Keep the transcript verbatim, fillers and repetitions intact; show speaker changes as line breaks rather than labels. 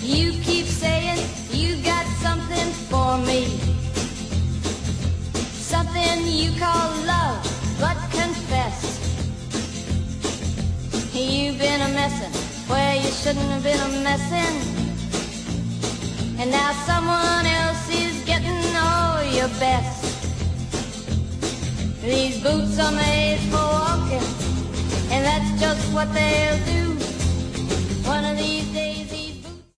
You keep saying you got something for me, something you call love, but confess you've been a messin' where you shouldn't have been a messin', and now someone else is getting all your best. These boots are made for walking, and that's just what they'll do.